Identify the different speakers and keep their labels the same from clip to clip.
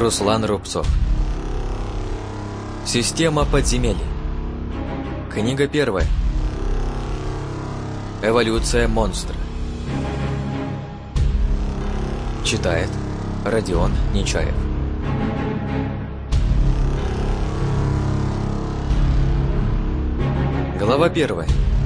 Speaker 1: Руслан Рубцов. Система подземелий. Книга первая. Эволюция монстра. Читает Родион Нечаев. Глава первая.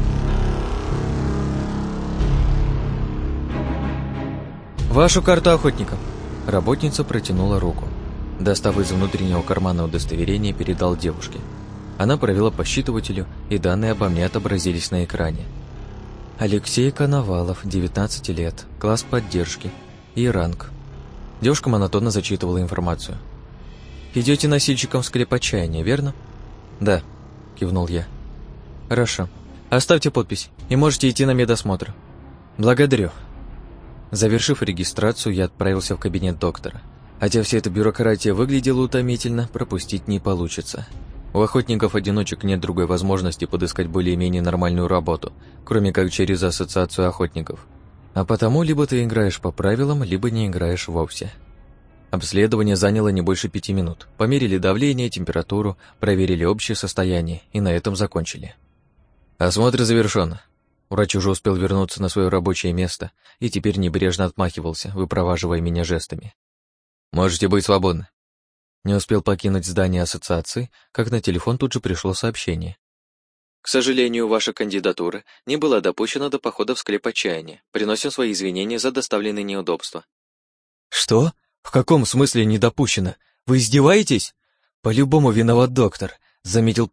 Speaker 1: Вашу карту охотника. Работница протянула руку. Достав из внутреннего кармана удостоверение, передал девушке. Она провела по считывателю, и данные обо мне отобразились на экране. Алексей Коновалов, 19 лет, класс поддержки и ранг. Девушка монотонно зачитывала информацию. «Идете носильщиком в склеп отчаяния, верно?» «Да», — кивнул я. «Хорошо. Оставьте подпись, и можете идти на медосмотр». «Благодарю». Завершив регистрацию, я отправился в кабинет доктора. Хотя вся эта бюрократия выглядела утомительно, пропустить не получится. У охотников-одиночек нет другой возможности подыскать более-менее нормальную работу, кроме как через ассоциацию охотников. А потому либо ты играешь по правилам, либо не играешь вовсе. Обследование заняло не больше 5 минут. Померили давление, температуру, проверили общее состояние и на этом закончили. Осмотр завершен. Врач уже успел вернуться на свое рабочее место и теперь небрежно отмахивался, выпроваживая меня жестами. «Можете быть свободны». Не успел покинуть здание ассоциации, как на телефон тут же пришло сообщение. «К сожалению, ваша кандидатура не была допущена до похода в склеп отчаяния. Приносим свои извинения за доставленные неудобства». «Что? В каком смысле не допущено? Вы издеваетесь? По-любому виноват доктор. Заметил